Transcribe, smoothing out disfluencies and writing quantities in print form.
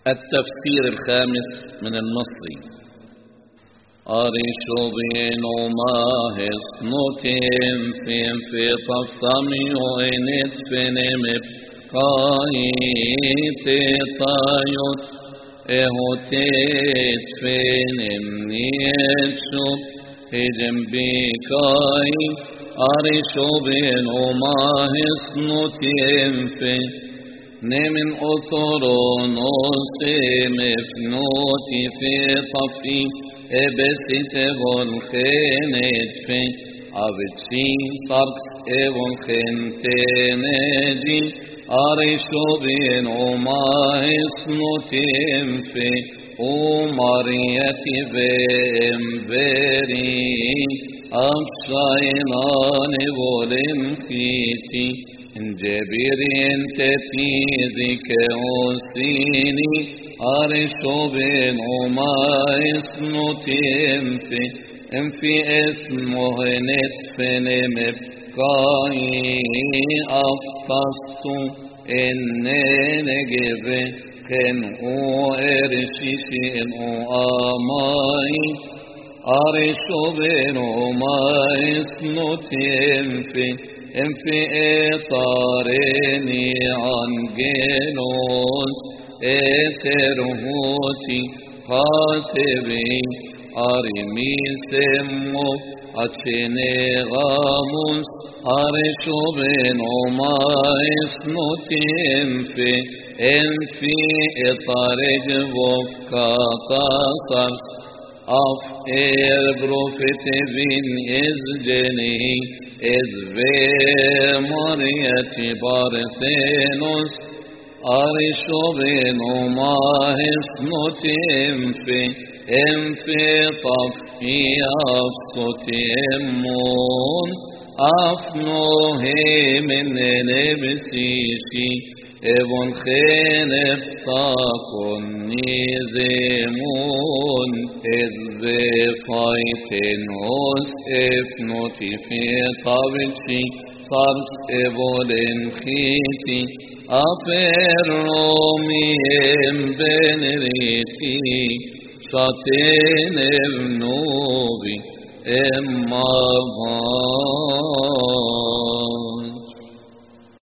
التفسير الخامس من المصري. أريشوبين وماهس نوتين في طفصامي وينت فينم بقايت طايوت اهوتيت فينم نيتشوب هجم بكاي أريشوبين وماهس نوتين في نمن أثرون مفنوتي في طفي ابسيت والخينت في أبتشي صرقس والخنتينجي أريشوبين وما اسنوتيم في وماريتي بإمبري أبشاينان والمخيتي جبيرين تفيذك أوسيني أرشوبين وما اسنوتين في اسمه نتفن مبقاي أفتصتو إنين جبه كن أرشيشين أماي أرشوبين وما اسنوتين في إطارني عن جنوس إترهوتي قاتبي أرمي سمو أتشيني غاموس أرشوبين وما اسنوتين في إطارج وفكا قاصر أف بروفيت بين إزجني إذ بمريتي بارثينوس أرشوبين وما اسنوتين في طفي أفصتي أمون أفنوه من نبسيشي ابن خينب تاكن نيزمون إذ بفايتن أس افنوتي في طابلشي صرس ابولن خيتي أفروميهم بنريتي شاتين ابنوبي إما